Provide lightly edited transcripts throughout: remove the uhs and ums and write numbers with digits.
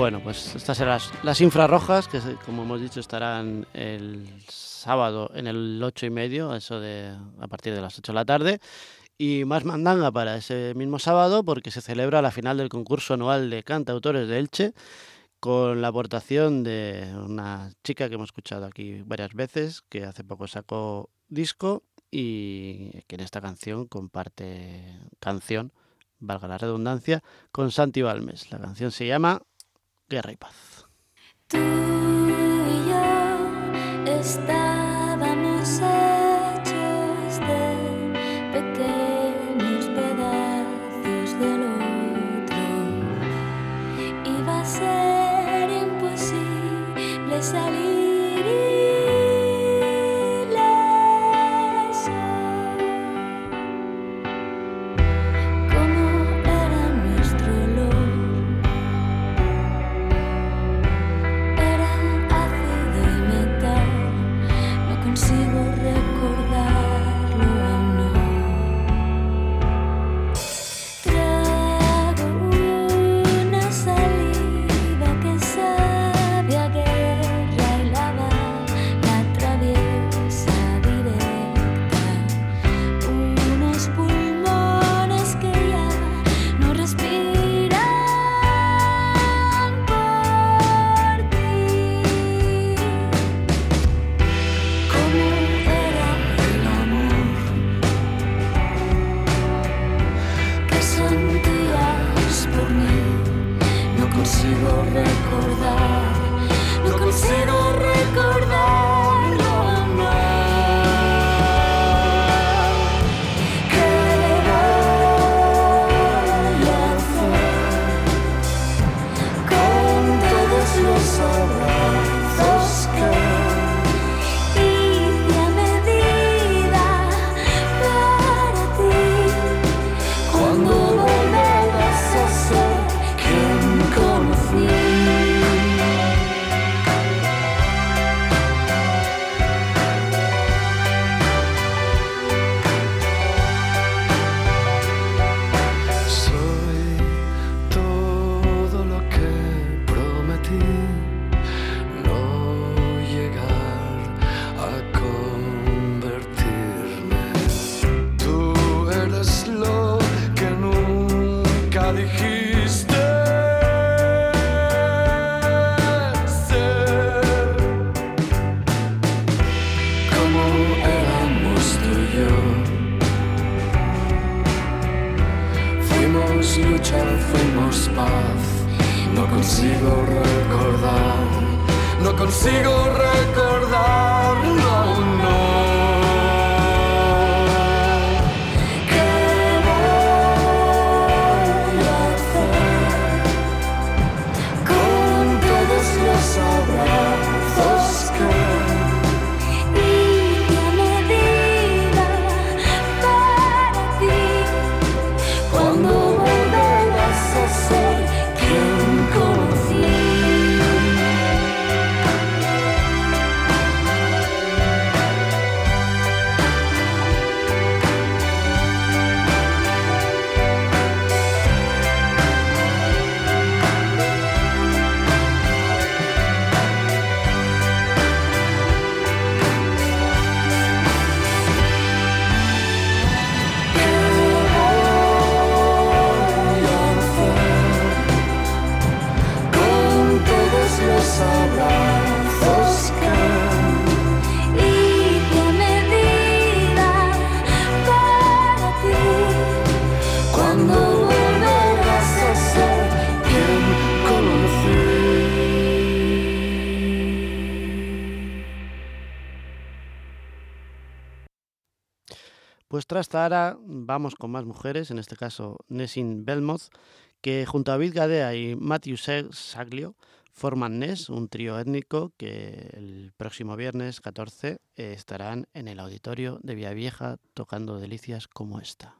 Bueno, pues estas serán las infrarrojas, que como hemos dicho estarán el sábado en el 8:30, a partir de las 8 de la tarde. Y más mandanga para ese mismo sábado, porque se celebra la final del concurso anual de cantautores de Elche, con la aportación de una chica que hemos escuchado aquí varias veces, que hace poco sacó disco y que en esta canción comparte canción, valga la redundancia, con Santi Balmes. La canción se llama Guerra y Paz. Tú y yo estábamos hechos de pequeños pedazos del otro. Iba a ser imposible salir ileso. Como era nuestro olor, era ácido y metal. No consigo recordarlo aún no. Trago una saliva que sabe a guerra y la bala atraviesa directa unos pulmones que ya no respiran por ti. ¿Cómo era el amor que sentías por mí? No consigo recordar, no consigo recordarlo aún no. ¿Qué voy a hacer con todos los abrazos que hice a medida para ti? Cuando volverás a ser quien conocí. Soy todo lo que prometí, no llegar a convertirme. Tú eres lo que nunca dijiste ser. Como éramos tú y yo. Fuimos lucha, fuimos paz. No consigo recordar, no consigo recordarlo aún no. ¿Qué voy a hacer con todos los abrazos que hice a medida para ti? Cuando volverás a ser quien conocí. Abrazos que hice a medida para ti. Cuando volverás a ser quien conocí. Pues tras Zahara vamos con más mujeres, en este caso Nessin Belmoth, que junto a David Gadea y Matthew Saglio forman Nes, un trío étnico que el próximo viernes 14 estarán en el auditorio de Villavieja tocando delicias como esta.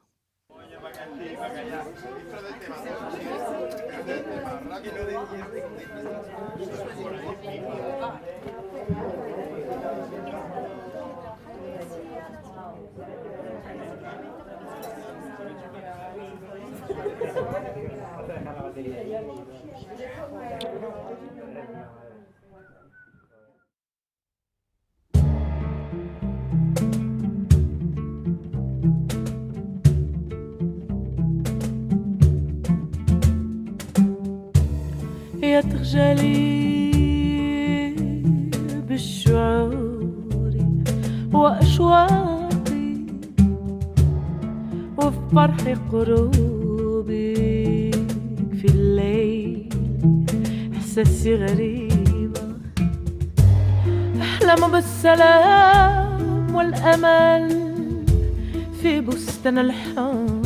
يا تخجلي بالشعور وأشواقي وفي فرح قروبي في الليل إحساسي غريبة أحلم بالسلام والأمل في بستان الحب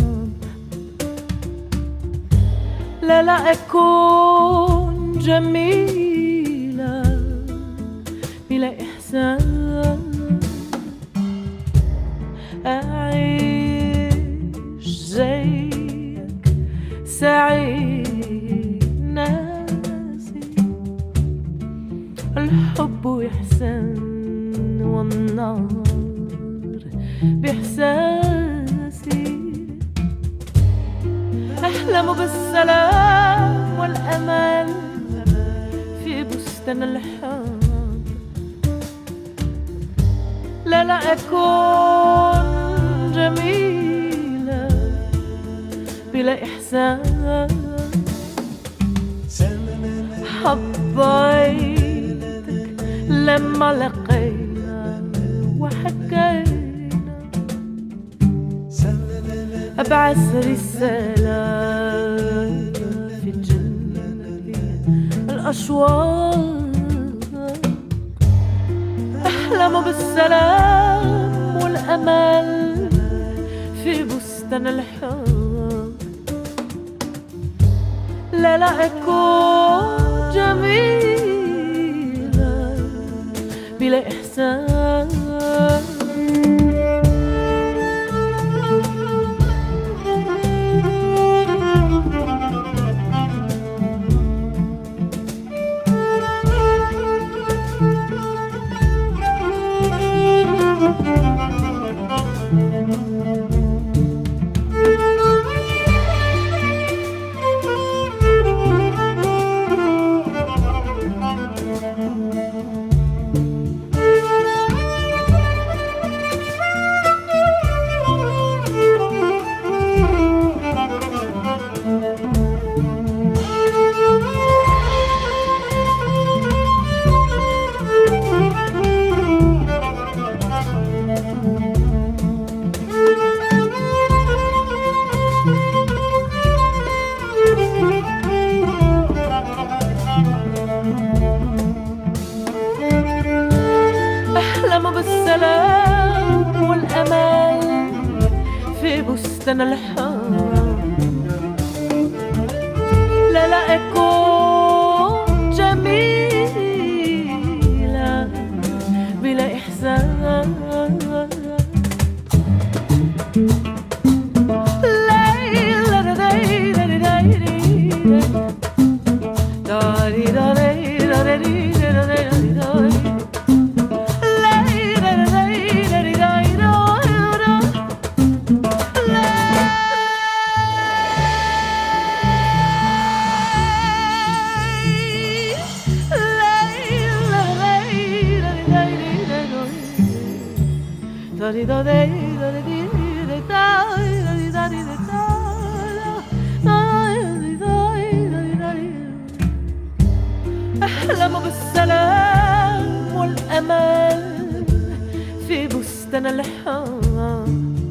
لا أكون جميلة بلا إحسان أعيش زيك سعيد ناسي الحب وإحسان والنار بإحساسي أحلم بالسلام والأمل في بستان الحب لا أكون جميلة بلا إحسان حبيتك لما لقينا وحكينا أبعث رسالة في الجنة الأشواق أحلم بالسلام والأمل في بستان الحب لا أكون جميلة بلا إحسان أحلم بالسلام والأمل في بستان الحب لا أكون جميلة بلا إحسان أحلم بالسلام والأمل في بستان الحب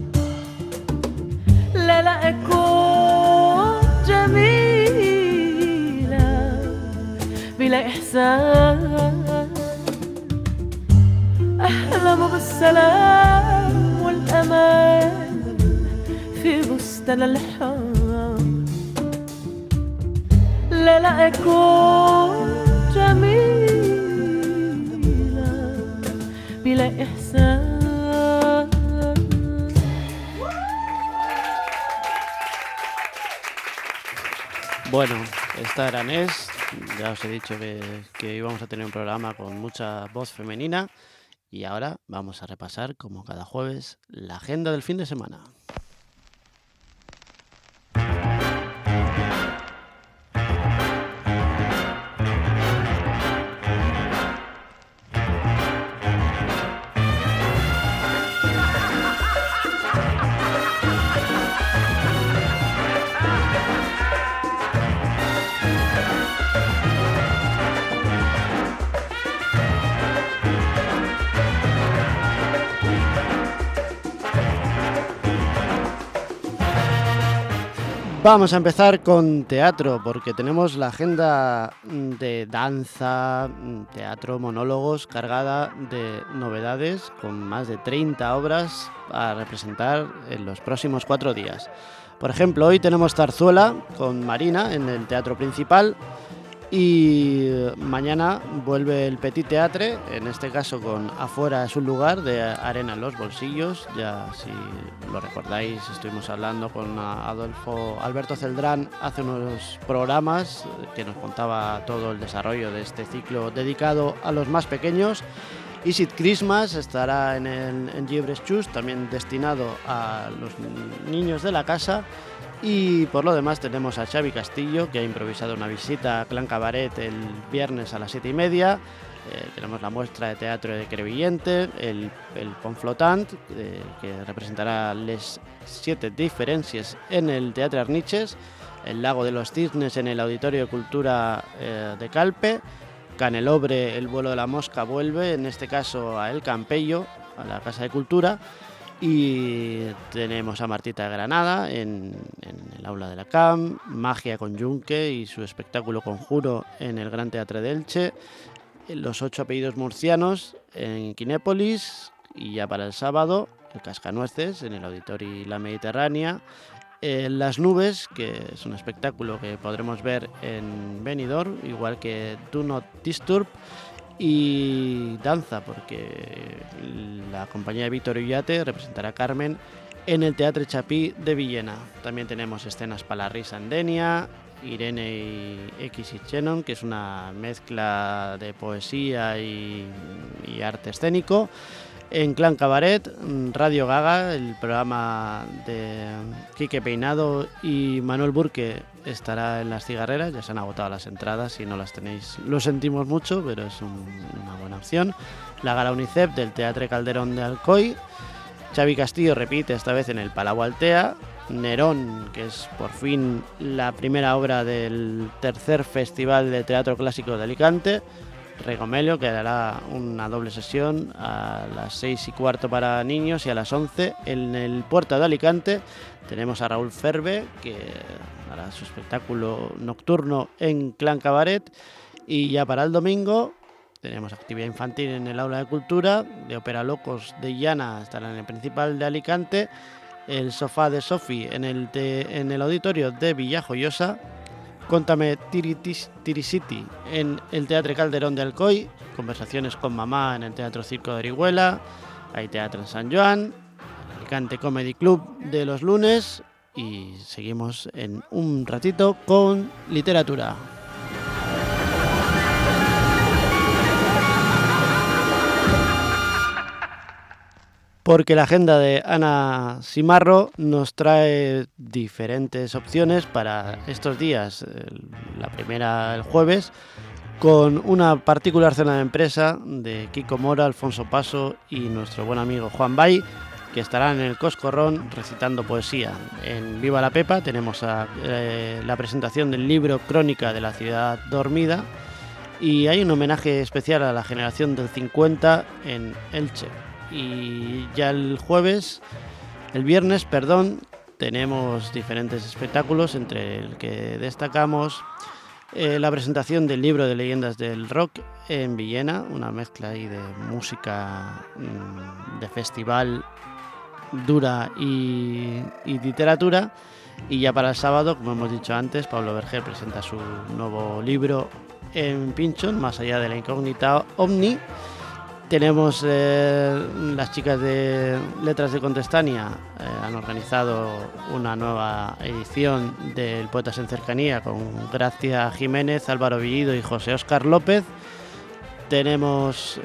لا أكون جميلة بلا إحسان أحلم بالسلام والأمل في بستان الحب لا أكون جميلة بلا إحسان. Bueno, esta era Nes. Ya os he dicho que íbamos a tener un programa con mucha voz femenina. Y ahora vamos a repasar, como cada jueves, la agenda del fin de semana. Vamos a empezar con teatro, porque tenemos la agenda de danza, teatro, monólogos, cargada de novedades, con más de 30 obras a representar en los próximos 4 días. Por ejemplo, hoy tenemos Zarzuela con Marina en el Teatro Principal, y mañana vuelve el Petit Teatre, en este caso con Afuera es un lugar, de Arena en los bolsillos. Ya, si lo recordáis, estuvimos hablando con Alberto Celdrán hace unos programas que nos contaba todo el desarrollo de este ciclo dedicado a los más pequeños. Isid Christmas estará en Llibres Xus, también destinado a los niños de la casa. Y por lo demás tenemos a Xavi Castillo, que ha improvisado una visita a Clan Cabaret el viernes a las 7:30. Tenemos la muestra de teatro de Crevillente, el Pont Flotant, que representará les 7 diferències en el Teatre Arniches, el Lago de los Cisnes en el Auditorio de Cultura de Calpe, Canelobre, el vuelo de la mosca vuelve, en este caso a El Campello, a la Casa de Cultura. Y tenemos a Martita de Granada en el Aula de la CAM, Magia con Yunque y su espectáculo Conjuro en el Gran Teatre de Elche, Los 8 apellidos murcianos en Kinépolis, y ya para el sábado el Cascanueces en el Auditorio La Mediterránea, Las Nubes, que es un espectáculo que podremos ver en Benidorm, igual que Do Not Disturb, y danza, porque la compañía de Víctor Ullate representará a Carmen en el Teatre Chapí de Villena. También tenemos escenas para la risa en Denia, Irene y X y Shannon, que es una mezcla de poesía y arte escénico. En Clan Cabaret, Radio Gaga, el programa de Quique Peinado y Manuel Burque estará en Las Cigarreras. Ya se han agotado las entradas, si no las tenéis lo sentimos mucho, pero es una buena opción. La gala UNICEF del Teatre Calderón de Alcoy. Xavi Castillo repite esta vez en el Palau Altea. Nerón, que es por fin la primera obra del tercer Festival de Teatro Clásico de Alicante. Regomelio, que hará una doble sesión a las 6:15 para niños y a las 11 en el Puerto de Alicante. Tenemos a Raúl Ferbe, que hará su espectáculo nocturno en Clan Cabaret. Y ya para el domingo tenemos actividad infantil en el Aula de Cultura, de Ópera Locos de Llana estará en el Principal de Alicante, el Sofá de Sofi en el Auditorio de Villajoyosa, Contame Tirisiti en el Teatre Calderón de Alcoy, Conversaciones con Mamá en el Teatro Circo de Orihuela, hay teatro en San Joan, Alicante Comedy Club de los lunes, y seguimos en un ratito con literatura. Porque la agenda de Ana Simarro nos trae diferentes opciones para estos días. La primera el jueves, con una particular cena de empresa de Kiko Mora, Alfonso Paso y nuestro buen amigo Juan Bay, que estarán en el Coscorrón recitando poesía. En Viva la Pepa tenemos la presentación del libro Crónica de la ciudad dormida, y hay un homenaje especial a la generación del 50 en Elche. Y ya el viernes, tenemos diferentes espectáculos, entre el que destacamos la presentación del libro de leyendas del rock en Villena, una mezcla ahí de música de festival dura y literatura. Y ya para el sábado, como hemos dicho antes, Pablo Berger presenta su nuevo libro en Pinchon, Más allá de la incógnita Omni. Tenemos las chicas de Letras de Contestania, han organizado una nueva edición del Poetas en Cercanía con Gracia Jiménez, Álvaro Villido y José Óscar López. Tenemos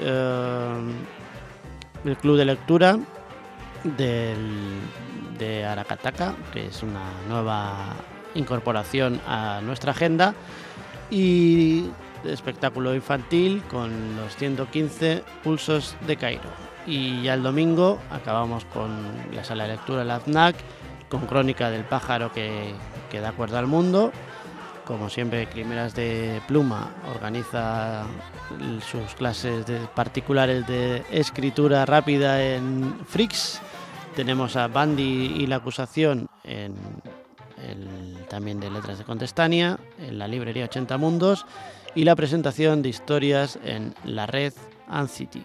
el Club de Lectura de Aracataca, que es una nueva incorporación a nuestra agenda, y espectáculo infantil con los 115 pulsos de Cairo. Y ya el domingo acabamos con la sala de lectura de la FNAC, con Crónica del pájaro que da cuerda al mundo. Como siempre, Quimeras de Pluma organiza sus clases particulares de escritura rápida en Frix. Tenemos a Bandy y la acusación en el también de Letras de Contestania, en la librería 80 Mundos, y la presentación de historias en la red Ancity.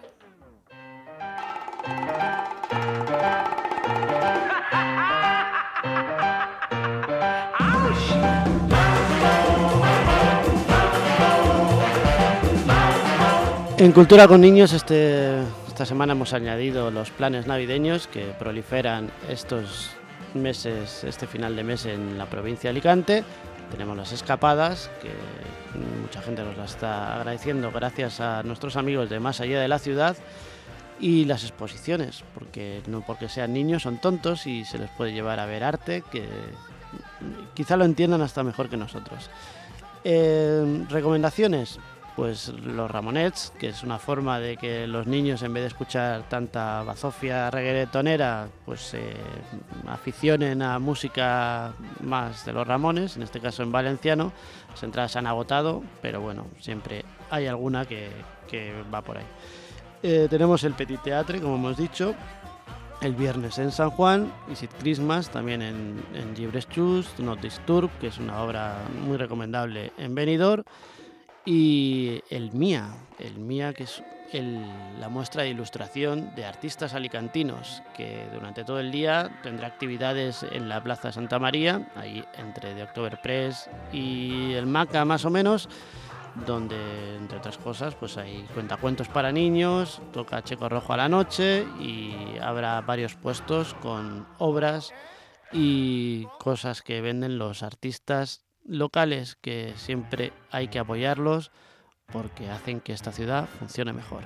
En Cultura con Niños esta semana hemos añadido los planes navideños que proliferan estos meses, este final de mes en la provincia de Alicante. Tenemos las escapadas, que mucha gente nos las está agradeciendo gracias a nuestros amigos de Más Allá de la Ciudad, y las exposiciones, porque no porque sean niños son tontos y se les puede llevar a ver arte, que quizá lo entiendan hasta mejor que nosotros. Recomendaciones. Pues los Ramonets, que es una forma de que los niños, en vez de escuchar tanta bazofia reggaetonera, pues se aficionen a música más de los Ramones, en este caso en valenciano. Las entradas se han agotado, pero bueno, siempre hay alguna que va por ahí. Tenemos el Petit Teatre, como hemos dicho, el viernes en San Juan, Visit Christmas también en Llibres Just, Not Disturb, que es una obra muy recomendable en Benidorm. Y el MIA, que es la muestra de ilustración de artistas alicantinos, que durante todo el día tendrá actividades en la Plaza Santa María, ahí entre The Oktoberpress y el MACA más o menos, donde entre otras cosas pues hay cuentacuentos para niños, toca Checo Rojo a la noche y habrá varios puestos con obras y cosas que venden los artistas locales, que siempre hay que apoyarlos porque hacen que esta ciudad funcione mejor.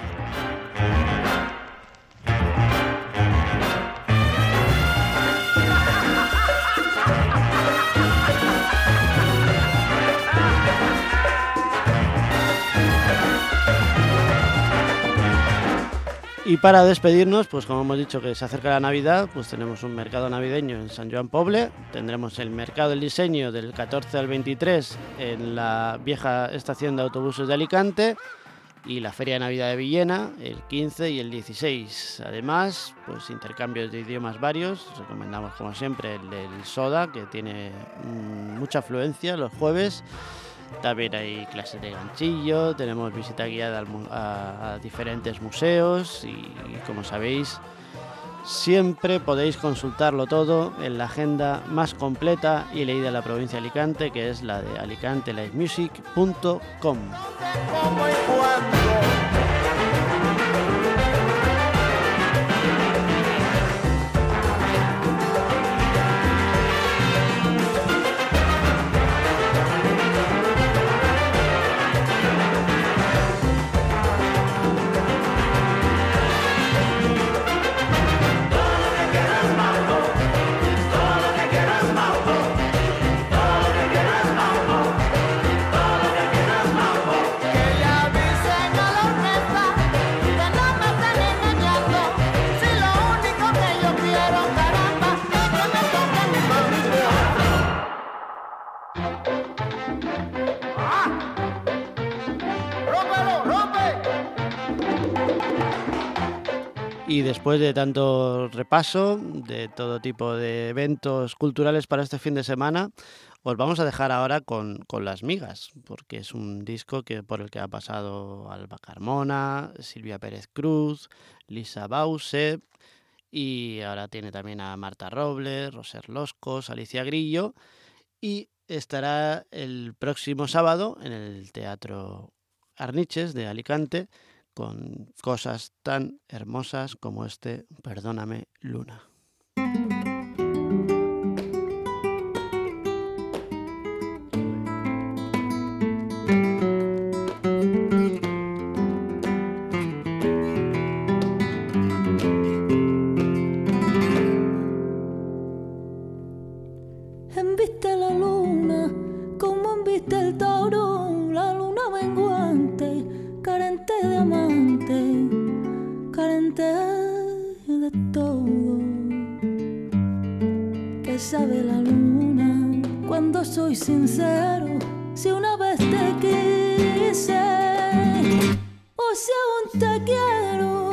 Y para despedirnos, pues como hemos dicho que se acerca la Navidad, pues tenemos un mercado navideño en Sant Joan Poble, tendremos el mercado del diseño del 14 al 23 en la vieja estación de autobuses de Alicante y la Feria de Navidad de Villena el 15 y el 16. Además, pues intercambios de idiomas varios, recomendamos como siempre el del Soda, que tiene mucha afluencia los jueves. También hay clases de ganchillo, tenemos visita guiada a diferentes museos y, como sabéis, siempre podéis consultarlo todo en la agenda más completa y leída de la provincia de Alicante, que es la de alicantelifemusic.com. Y después de tanto repaso de todo tipo de eventos culturales para este fin de semana, os vamos a dejar ahora con Las Migas, porque es un disco por el que ha pasado Alba Carmona, Silvia Pérez Cruz, Lisa Bause, y ahora tiene también a Marta Robles, Roser Loscos, Alicia Grillo, y estará el próximo sábado en el Teatro Arniches de Alicante, con cosas tan hermosas como este Perdóname, Luna. Enviste la luna como enviste el tauro, la luna menguante, carente de amante, carente de todo. ¿Qué sabe la luna cuando soy sincero? Si una vez te quise o si aún te quiero.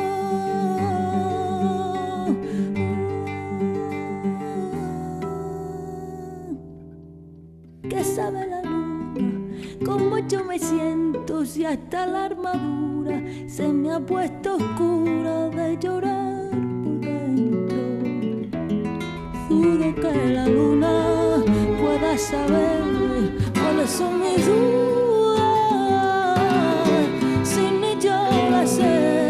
hasta la armadura se me ha puesto oscura de llorar por dentro. Dudo que la luna pueda saber cuáles son mis dudas, si ni yo las sé.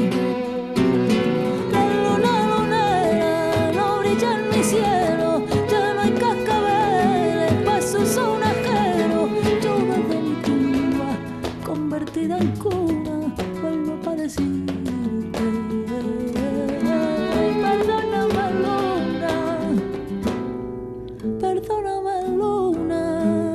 La luna lunera no brilla en mi cielo, ya no hay cascabeles pa' su sonajero. Yo desde mi tumba convertida en cuna vuelvo para decirte perdóname luna, perdóname luna.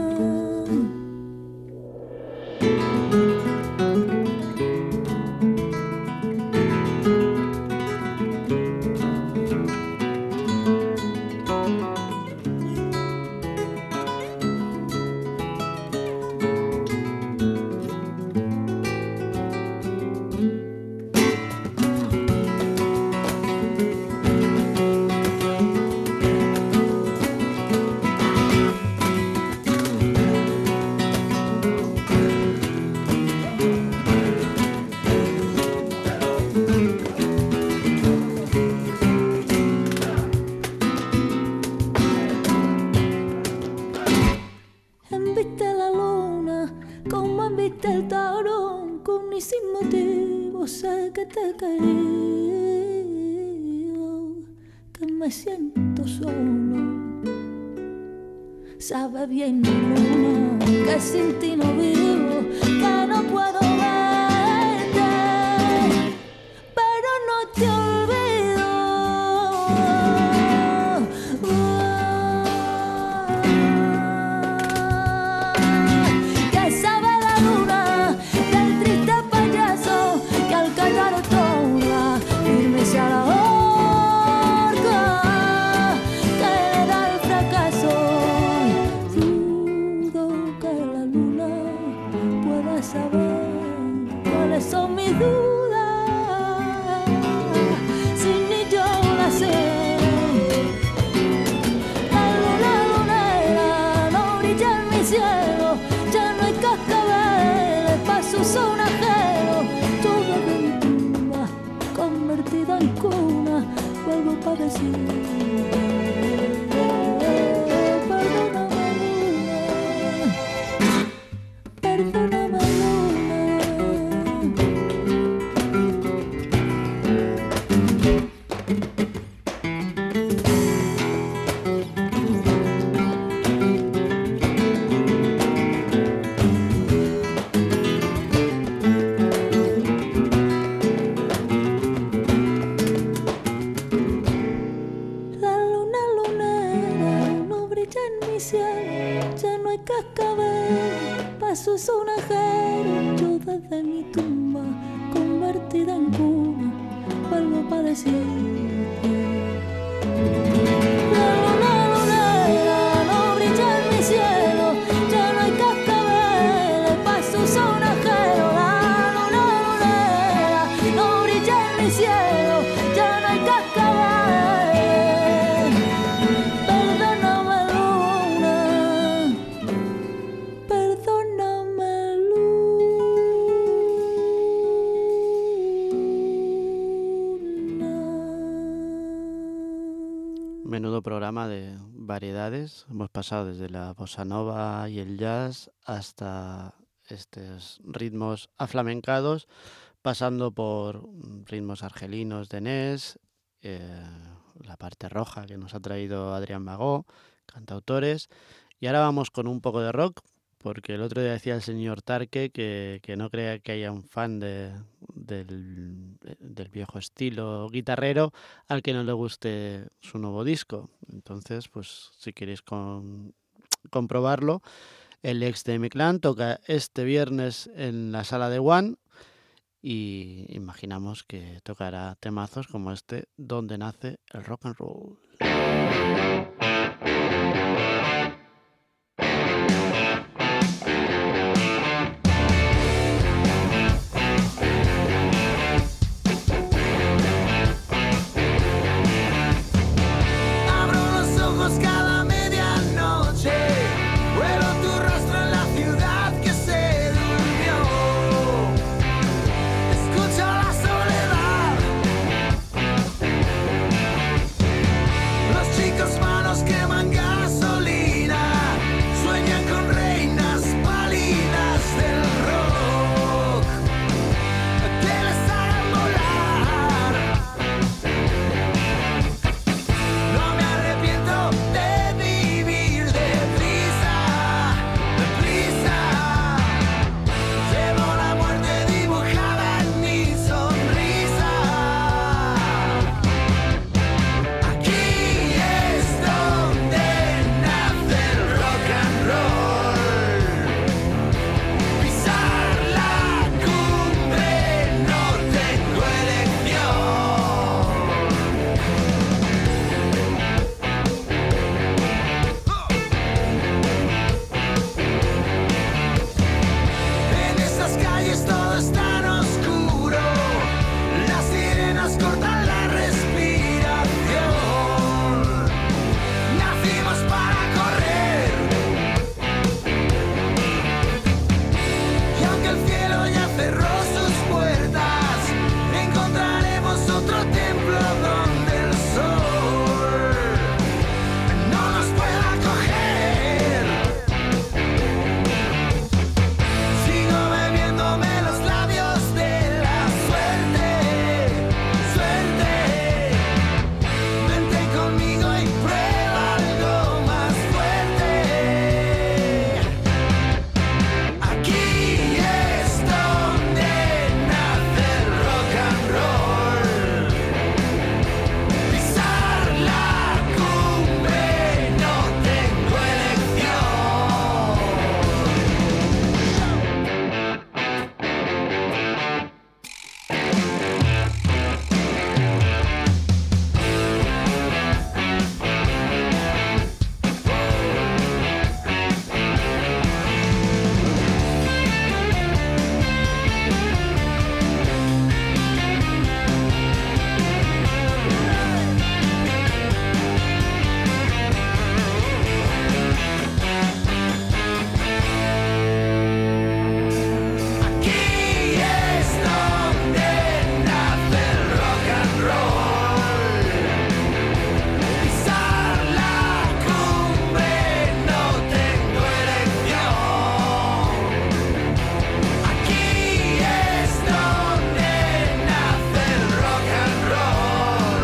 Enviste la luna como enviste el taurón, con y sin motivo sé que te he querido, que me siento solo. Sabe bien mi luna que sin ti no vivo, que no puedo verte, pero no te olvido. Que sabe la luna del triste payaso que al callar otorga firmes a la horca que le da el fracaso. Dudo que la luna pueda saber cuáles son mis dudas, si ni yo las sé. La luna lunera no brilla en mi cielo, ya no hay cascabeles pa' su sonajero. Yo desde mi tumba convertida en cuna vuelvo para decirte perdóname luna, perdóname luna. La luna lunera no brilla en mi cielo, ya no hay cascabel pa' su sonajero. Yo desde mi tumba convertida en cuna vuelvo para decirte la luna lunera no brilla en mi cielo, ya no hay cascabeles pa' su sonajero. La luna lunera no brilla en mi cielo, ya no hay cascabeles. Perdóname luna, perdóname luna. Menudo programa de variedades. Hemos pasado desde la bossa nova y el jazz hasta estos ritmos aflamencados, pasando por ritmos argelinos de Nes, la parte roja que nos ha traído Adrián Magó, cantautores. Y ahora vamos con un poco de rock, porque el otro día decía el señor Tarque que no crea que haya un fan del viejo estilo guitarrero al que no le guste su nuevo disco. Entonces, pues si queréis comprobarlo, el ex de M-Clan toca este viernes en la sala de One y imaginamos que tocará temazos como este, Donde nace el rock and roll. Abro los ojos cada medianoche, vuelo tu rostro en la ciudad que se durmió. nos cortan la respiración. Nacimos para correr. Y aunque el cielo ya cerró sus puertas, encontraremos otro templo donde el sol no nos pueda coger. Sigo bebiéndome los labios de la suerte, suerte. Vente conmigo y prueba algo más fuerte. Aquí es donde nace el rock and roll. Pisar la cumbre, no tengo elección. Aquí es donde nace el rock and roll. Pisar la cumbre, no tengo elección. Aquí es donde nace el rock and roll.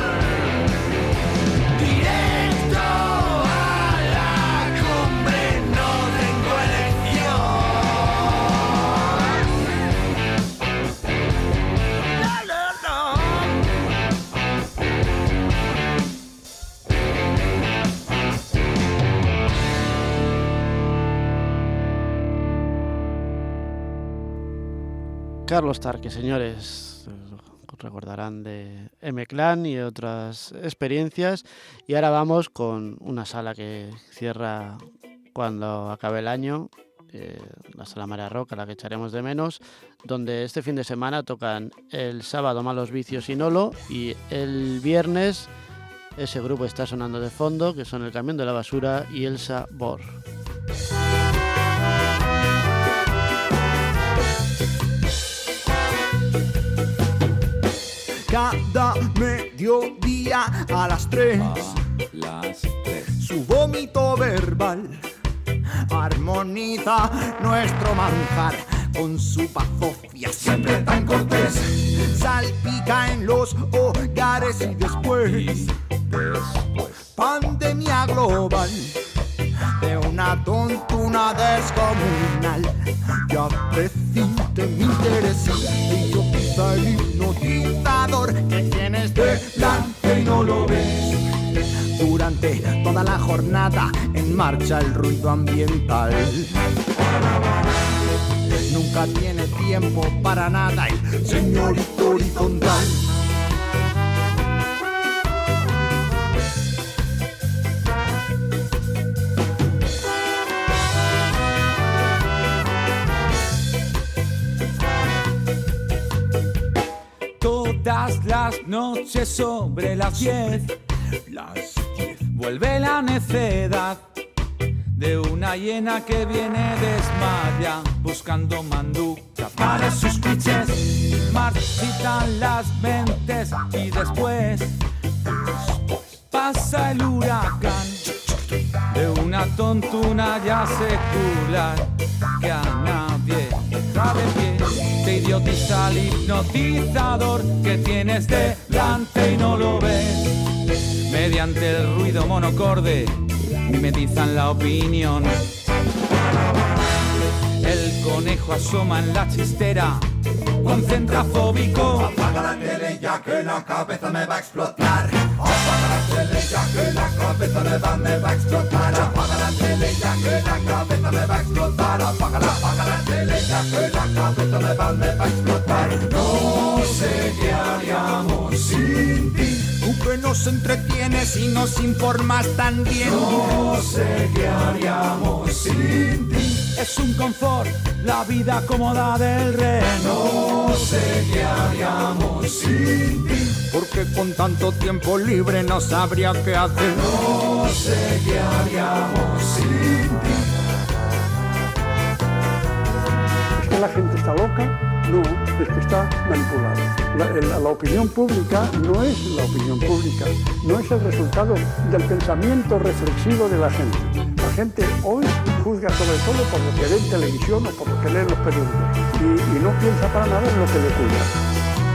Directo a la cumbre, no tengo elección. No, no, no. Carlos Tarque, señores, recordarán de M-Clan y otras experiencias. Y ahora vamos con una sala que cierra cuando acabe el año, la Sala Marea Rock, a la que echaremos de menos, donde este fin de semana tocan el sábado Malos Vicios y Nolo, y el viernes ese grupo está sonando de fondo, que son El Camión de la Basura y Elsa Bor. Cada mediodía a las 3, su vómito verbal armoniza nuestro manjar con su bazofia siempre tan cortés. Salpica en los hogares y después pandemia global de una tontuna descomunal. Ya presiste mi interés y yo quizá el hipnotizador que tienes delante y no lo ves. Durante toda la jornada en marcha el ruido ambiental. Nunca tiene tiempo para nada el señorito horizontal. Todas las noches sobre las 10 vuelve la necedad de una hiena que viene desmaya buscando manduca para sus clichés. Marchitan las mentes y después pasa el huracán de una tontuna ya secular que a nadie deja de pie. Te idiotiza el hipnotizador que tienes delante y no lo ves. Mediante el ruido monocorde mimetizan la opinión. El conejo asoma en la chistera, concentrafóbico. Apaga la tele ya que la cabeza me va a explotar. Apaga la tele ya que la cabeza me va a explotar. Apaga la tele ya que la cabeza me va a explotar. Apaga la tele ya que la cabeza me va a explotar. No sé qué haríamos sin ti. Tú que nos entretienes y nos informas tan bien. No sé qué haríamos sin ti. Es un confort la vida cómoda del reno. No sé qué haríamos sin ti. porque con tanto tiempo libre no sabría qué hacer. No sé qué haríamos sin ti. ¿Es que la gente está loca? No, es que está manipulada. La opinión pública no es la opinión pública, no es el resultado del pensamiento reflexivo de la gente. La gente hoy juzga sobre todo por lo que ve en televisión o por lo que lee en los periódicos y no piensa para nada en lo que le ocurre.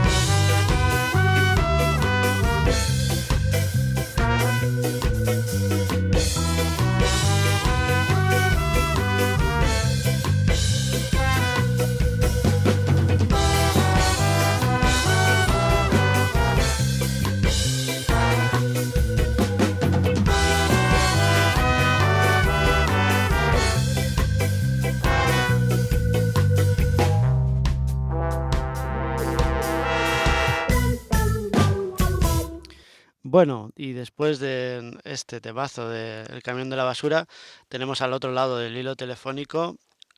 Bueno, y después de este temazo del camión de la basura, tenemos al otro lado del hilo telefónico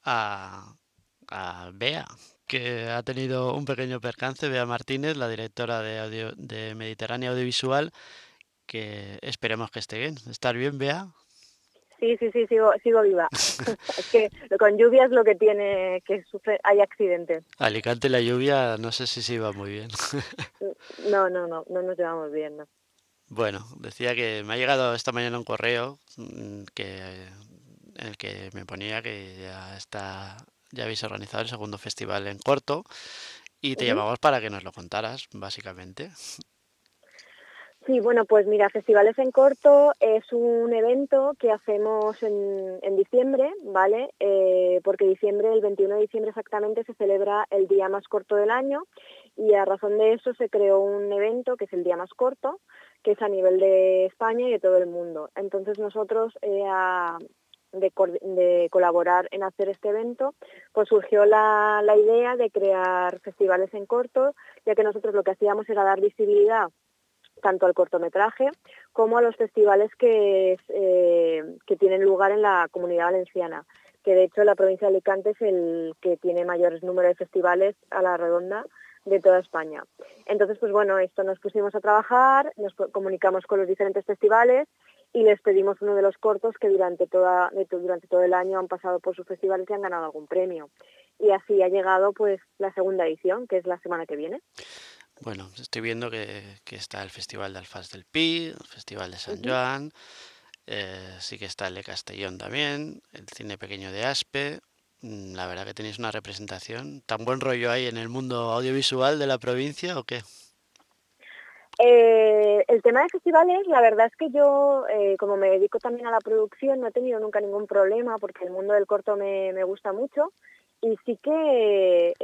a Bea, que ha tenido un pequeño percance, Bea Martínez, la directora de Mediterránea Audiovisual, que esperemos que esté bien. ¿Estás bien, Bea? Sí, sigo viva. Es que con lluvia es lo que tiene, que hay accidentes. Alicante la lluvia, no sé si se iba muy bien. No nos llevamos bien, ¿no? Bueno, decía que me ha llegado esta mañana un correo en el que me ponía que ya habéis organizado el segundo festival en Corto y te llamamos para que nos lo contaras, básicamente. Sí, bueno, pues mira, Festivales en Corto es un evento que hacemos en diciembre, ¿vale? Porque el 21 de diciembre exactamente, se celebra el día más corto del año y a razón de eso se creó un evento que es el día más corto, que es a nivel de España y de todo el mundo. Entonces nosotros, de colaborar en hacer este evento, pues surgió la idea de crear Festivales en Corto, ya que nosotros lo que hacíamos era dar visibilidad tanto al cortometraje como a los festivales que tienen lugar en la Comunidad Valenciana, que de hecho la provincia de Alicante es el que tiene mayores número de festivales a la redonda de toda España. Entonces, pues bueno, nos pusimos a trabajar, nos comunicamos con los diferentes festivales y les pedimos uno de los cortos que durante todo el año han pasado por sus festivales y han ganado algún premio. Y así ha llegado pues la segunda edición, que es la semana que viene. Bueno, estoy viendo que está el Festival de Alfaz del Pi, el Festival de San Joan, sí que está el de Castellón también, el Cine Pequeño de Aspe. La verdad que tenéis una representación. ¿Tan buen rollo hay en el mundo audiovisual de la provincia o qué? El tema de festivales, la verdad es que yo, como me dedico también a la producción, no he tenido nunca ningún problema porque el mundo del corto me gusta mucho. Y sí que,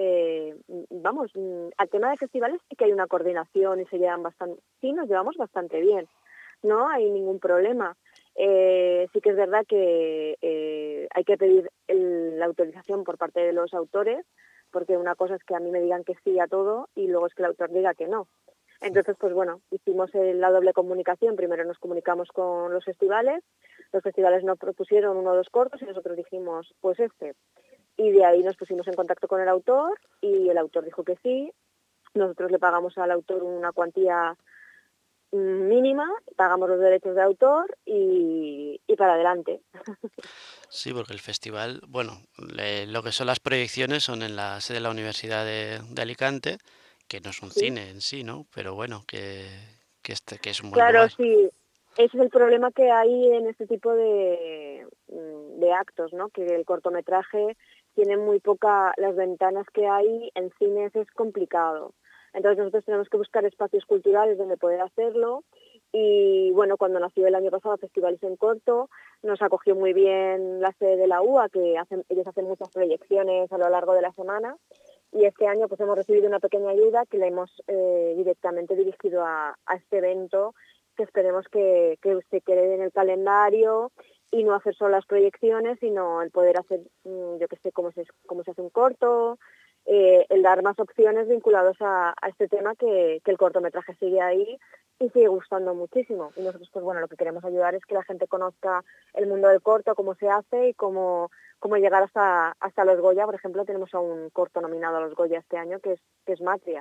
al tema de festivales sí que hay una coordinación y nos llevamos bastante bien, no hay ningún problema. Sí que es verdad que hay que pedir la autorización por parte de los autores, porque una cosa es que a mí me digan que sí a todo y luego es que el autor diga que no. Entonces, pues bueno, hicimos la doble comunicación. Primero nos comunicamos con los festivales nos propusieron 1 o 2 cortos y nosotros dijimos, pues este. Y de ahí nos pusimos en contacto con el autor y el autor dijo que sí. Nosotros le pagamos al autor una cuantía mínima, pagamos los derechos de autor y para adelante. Sí, porque el festival, bueno, lo que son las proyecciones son en la sede de la Universidad de Alicante, que no es un cine en sí, ¿no? Pero bueno, que es un buen Claro, lugar. sí. Ese es el problema que hay en este tipo de actos, ¿no? Que el cortometraje tiene muy las ventanas que hay en cines es complicado. Entonces nosotros tenemos que buscar espacios culturales donde poder hacerlo y bueno, cuando nació el año pasado Festivales en Corto, nos acogió muy bien la sede de la UA, que ellos hacen muchas proyecciones a lo largo de la semana y este año pues hemos recibido una pequeña ayuda que le hemos directamente dirigido a este evento, que esperemos que se quede en el calendario y no hacer solo las proyecciones, sino el poder hacer, yo que sé, cómo se hace un corto, el dar más opciones vinculados a este tema, que el cortometraje sigue ahí y sigue gustando muchísimo. Y nosotros, pues bueno, lo que queremos ayudar es que la gente conozca el mundo del corto, cómo se hace y cómo llegar hasta los Goya. Por ejemplo, tenemos a un corto nominado a los Goya este año, que es Matria.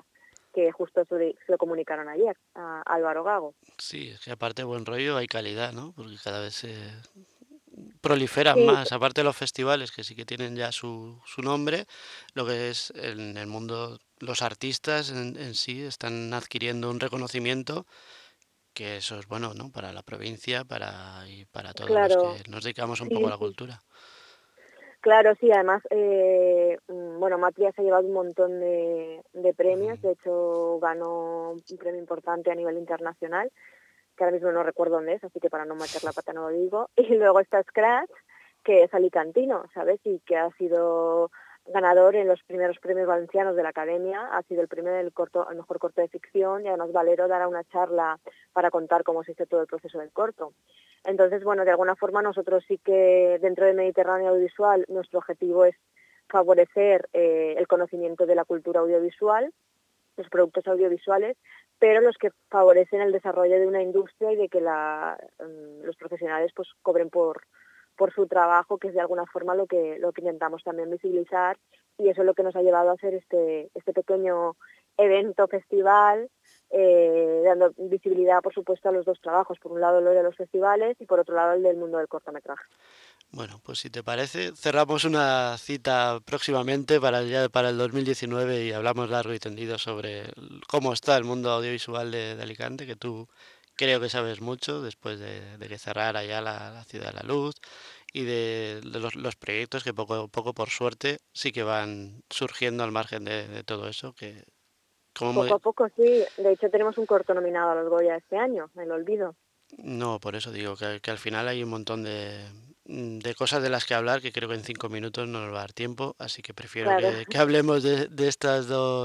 que justo se lo comunicaron ayer a Álvaro Gago. Sí, es que aparte de buen rollo hay calidad, ¿no? Porque cada vez se proliferan Sí, más, aparte de los festivales que sí que tienen ya su nombre, lo que es en el mundo, los artistas en sí están adquiriendo un reconocimiento que eso es bueno, ¿no? Para la provincia, y para todos los claro, que nos dedicamos un poco a sí, la sí. cultura. Claro, sí, además, bueno, Matria se ha llevado un montón de premios, de hecho ganó un premio importante a nivel internacional, que ahora mismo no recuerdo dónde es, así que para no meter la pata no lo digo. Y luego está Scratch, que es alicantino, ¿sabes? Y que ha sido ganador en los primeros premios valencianos de la Academia, ha sido el premio del el mejor corto de ficción, y además Valero dará una charla para contar cómo se hizo todo el proceso del corto. Entonces, bueno, de alguna forma nosotros sí que dentro de Mediterráneo Audiovisual nuestro objetivo es favorecer el conocimiento de la cultura audiovisual, los productos audiovisuales, pero los que favorecen el desarrollo de una industria y de que los profesionales pues cobren por su trabajo, que es de alguna forma lo que intentamos también visibilizar, y eso es lo que nos ha llevado a hacer este pequeño evento, festival, dando visibilidad, por supuesto, a los dos trabajos, por un lado lo de los festivales y por otro lado el del mundo del cortometraje. Bueno, pues si te parece, cerramos una cita próximamente para el 2019 y hablamos largo y tendido sobre cómo está el mundo audiovisual de Alicante, que tú creo que sabes mucho después de que cerrara ya la Ciudad de la Luz y de los proyectos que poco a poco, por suerte, sí que van surgiendo al margen de todo eso, que como Poco a poco, sí. De hecho, tenemos un corto nominado a los Goya este año, El Olvido. no, por eso digo que al final hay un montón de cosas de las que hablar que creo que en 5 minutos no nos va a dar tiempo, así que prefiero Claro. que hablemos de estas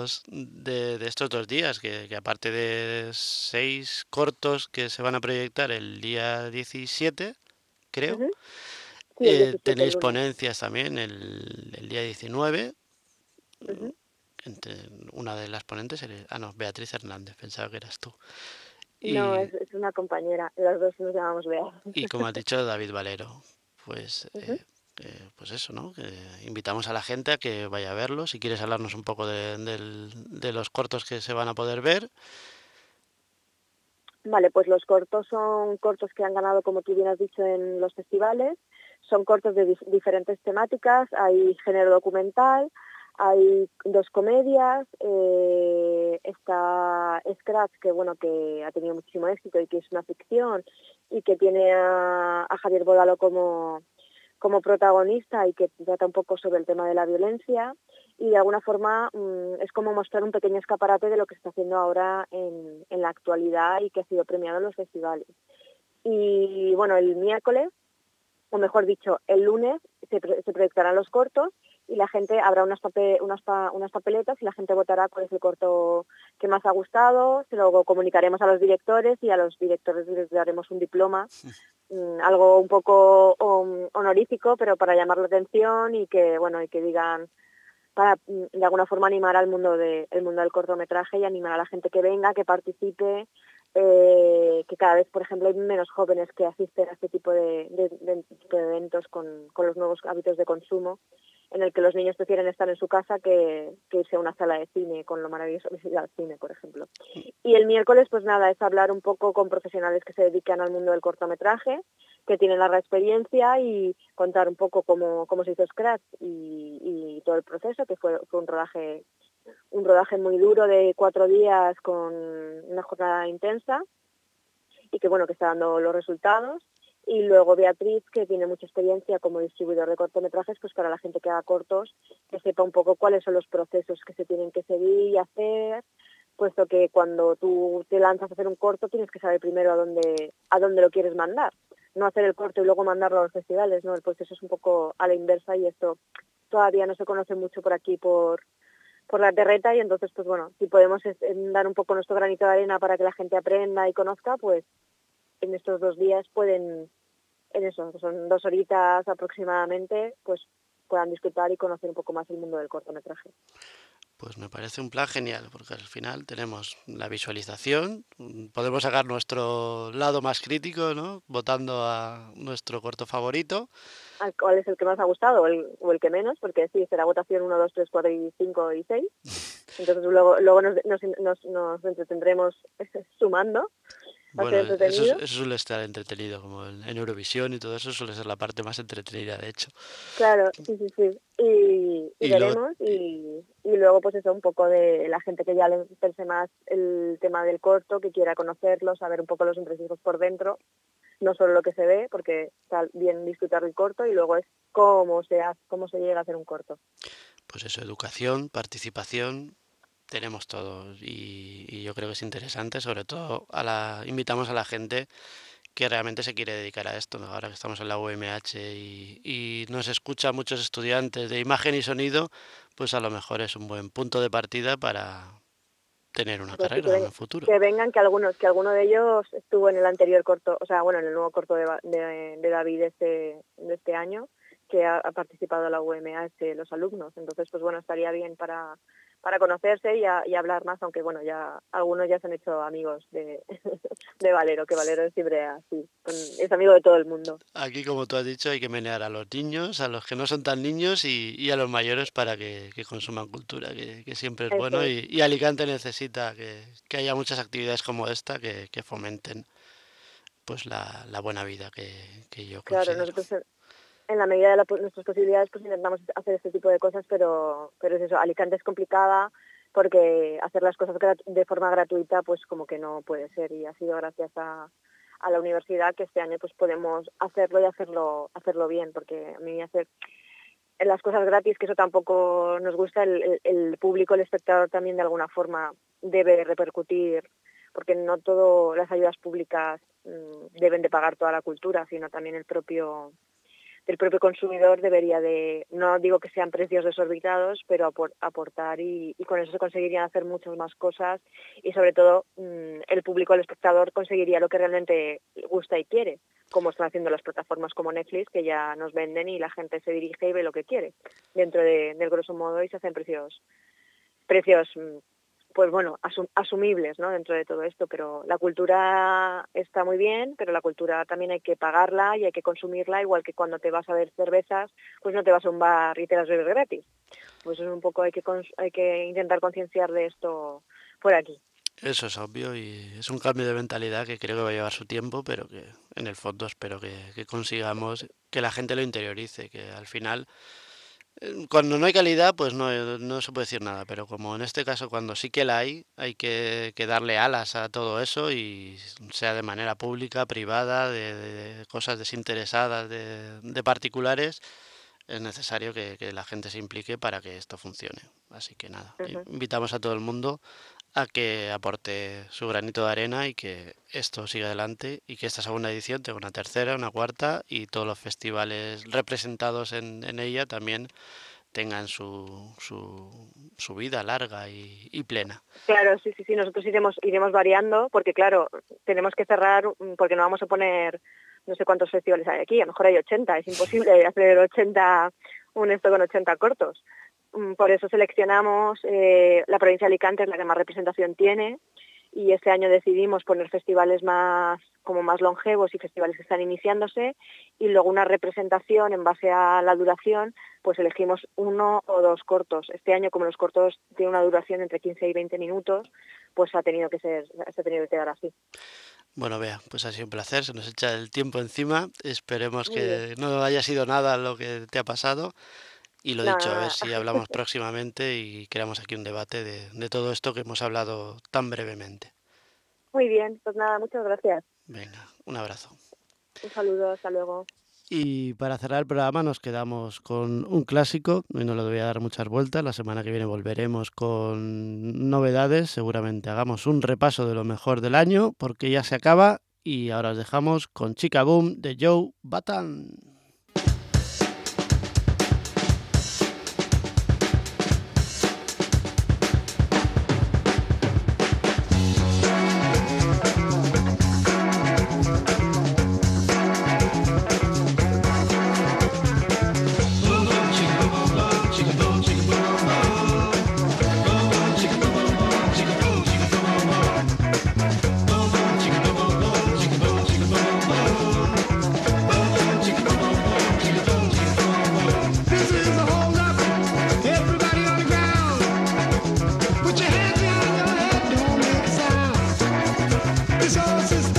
de estos 2 días, que aparte de 6 cortos que se van a proyectar el día 17, creo, Ujú. Sí, el 17, el tenéis lunes. ponencias también el día 19. Ujú. Entre una de las ponentes no, Beatriz Hernández, pensaba que eras tú. No, Y, es una compañera. Las dos nos llamamos Bea. Y como has dicho, David Valero, pues, Ujú. pues eso, ¿no? Que invitamos a la gente a que vaya a verlo. Si quieres hablarnos un poco de los cortos que se van a poder ver. Vale, pues los cortos son cortos que han ganado, como tú bien has dicho, en los festivales. Son cortos de diferentes temáticas. Hay género documental, hay 2 comedias, está Scratch, que bueno, que ha tenido muchísimo éxito y que es una ficción y que tiene a Javier Bódalo como protagonista y que trata un poco sobre el tema de la violencia, y de alguna forma es como mostrar un pequeño escaparate de lo que se está haciendo ahora en la actualidad y que ha sido premiado en los festivales. Y bueno, el miércoles, o mejor dicho, el lunes, se proyectarán los cortos y la gente habrá unas papeletas y la gente votará cuál es el corto que más ha gustado. Se lo comunicaremos a los directores y a los directores les daremos un diploma, algo un poco honorífico, pero para llamar la atención y que bueno, y que digan, para de alguna forma animar al mundo el mundo del cortometraje y animar a la gente que venga, que participe, que cada vez, por ejemplo, hay menos jóvenes que asisten a este tipo de eventos con los nuevos hábitos de consumo, en el que los niños prefieren estar en su casa que irse a una sala de cine, con lo maravilloso que es ir al cine, por ejemplo. Y el miércoles, pues nada, es hablar un poco con profesionales que se dedican al mundo del cortometraje, que tienen larga experiencia, y contar un poco cómo se hizo Scratch y todo el proceso, que fue un rodaje muy duro de 4 días con una jornada intensa y que bueno, que está dando los resultados. Y luego Beatriz, que tiene mucha experiencia como distribuidor de cortometrajes, pues para la gente que haga cortos, que sepa un poco cuáles son los procesos que se tienen que seguir y hacer, puesto que cuando tú te lanzas a hacer un corto tienes que saber primero a dónde lo quieres mandar, no hacer el corto y luego mandarlo a los festivales, ¿no? El proceso es un poco a la inversa y esto todavía no se conoce mucho por aquí, por la terreta, y entonces pues bueno, si podemos dar un poco nuestro granito de arena para que la gente aprenda y conozca, pues en estos 2 días pueden, en eso, son 2 horitas aproximadamente, pues puedan disfrutar y conocer un poco más el mundo del cortometraje. Pues me parece un plan genial, porque al final tenemos la visualización, podemos sacar nuestro lado más crítico, ¿no? Votando a nuestro corto favorito. ¿Cuál es el que más ha gustado o el que menos? Porque sí, será votación 1, 2, 3, 4 y 5 y 6. Entonces luego nos entretendremos sumando. Bueno, eso suele estar entretenido, como en Eurovisión y todo eso suele ser la parte más entretenida, de hecho. Claro, sí. Y veremos y luego pues eso, un poco de la gente que ya le interese más el tema del corto, que quiera conocerlo, saber un poco los entresijos por dentro, no solo lo que se ve, porque está bien disfrutar del corto, y luego es cómo se llega a hacer un corto. Pues eso, educación, participación, tenemos todo y yo creo que es interesante, sobre todo invitamos a la gente que realmente se quiere dedicar a esto, ¿no? Ahora que estamos en la UMH y nos escucha muchos estudiantes de imagen y sonido, pues a lo mejor es un buen punto de partida para tener una carrera en el futuro. Que vengan, que alguno de ellos estuvo en el anterior corto, o sea, bueno, en el nuevo corto de David de este año, que ha participado en la UMH los alumnos. Entonces, pues bueno, estaría bien para conocerse y hablar más, aunque bueno, ya algunos ya se han hecho amigos de Valero, que Valero es siempre así, es amigo de todo el mundo. Aquí, como tú has dicho, hay que menear a los niños, a los que no son tan niños y a los mayores para que consuman cultura, que siempre es bueno, y Alicante necesita que haya muchas actividades como esta que fomenten pues la buena vida que yo considero. Claro, nosotros en la medida de nuestras posibilidades pues intentamos hacer este tipo de cosas, pero es eso, Alicante es complicada porque hacer las cosas de forma gratuita pues como que no puede ser, y ha sido gracias a la universidad que este año pues podemos hacerlo y hacerlo bien, porque a mí hacer las cosas gratis, que eso tampoco nos gusta, el público, el espectador también de alguna forma debe repercutir, porque no todo las ayudas públicas deben de pagar toda la cultura, sino también el propio consumidor debería de, no digo que sean precios desorbitados, pero aportar y con eso se conseguirían hacer muchas más cosas, y sobre todo el público, el espectador, conseguiría lo que realmente gusta y quiere, como están haciendo las plataformas como Netflix, que ya nos venden y la gente se dirige y ve lo que quiere dentro del grosso modo, y se hacen precios pues bueno, asumibles, ¿no? Dentro de todo esto, pero la cultura está muy bien, pero la cultura también hay que pagarla y hay que consumirla, igual que cuando te vas a ver cervezas, pues no te vas a un bar y te las bebes gratis. Pues es un poco, hay que intentar concienciar de esto por aquí. Eso es obvio y es un cambio de mentalidad que creo que va a llevar su tiempo, pero que en el fondo espero que consigamos que la gente lo interiorice, que al final cuando no hay calidad, pues no se puede decir nada, pero como en este caso, cuando sí que la hay que darle alas a todo eso, y sea de manera pública, privada, de cosas desinteresadas, de particulares, es necesario que la gente se implique para que esto funcione. Así que nada, invitamos a todo el mundo a que aporte su granito de arena y que esto siga adelante y que esta segunda edición tenga una tercera, una cuarta, y todos los festivales representados en ella también tengan su vida larga y plena. Claro, sí, nosotros iremos variando, porque claro, tenemos que cerrar, porque no vamos a poner no sé cuántos festivales hay aquí, a lo mejor hay 80, es imposible hacer 80, con 80 cortos. Por eso seleccionamos, la provincia de Alicante es la que más representación tiene, y este año decidimos poner festivales más longevos y festivales que están iniciándose, y luego una representación en base a la duración, pues elegimos 1 o 2 cortos. Este año, como los cortos tienen una duración entre 15 y 20 minutos, pues se ha tenido que quedar así. Bueno, Bea, pues ha sido un placer, se nos echa el tiempo encima, esperemos que no haya sido nada lo que te ha pasado. Y lo dicho, a ver si hablamos próximamente y creamos aquí un debate de todo esto que hemos hablado tan brevemente. Muy bien, pues nada, muchas gracias. Venga, un abrazo. Un saludo, hasta luego. Y para cerrar el programa nos quedamos con un clásico, y no le voy a dar muchas vueltas, la semana que viene volveremos con novedades, seguramente hagamos un repaso de lo mejor del año, porque ya se acaba, y ahora os dejamos con Chica Boom de Joe Batan. This house is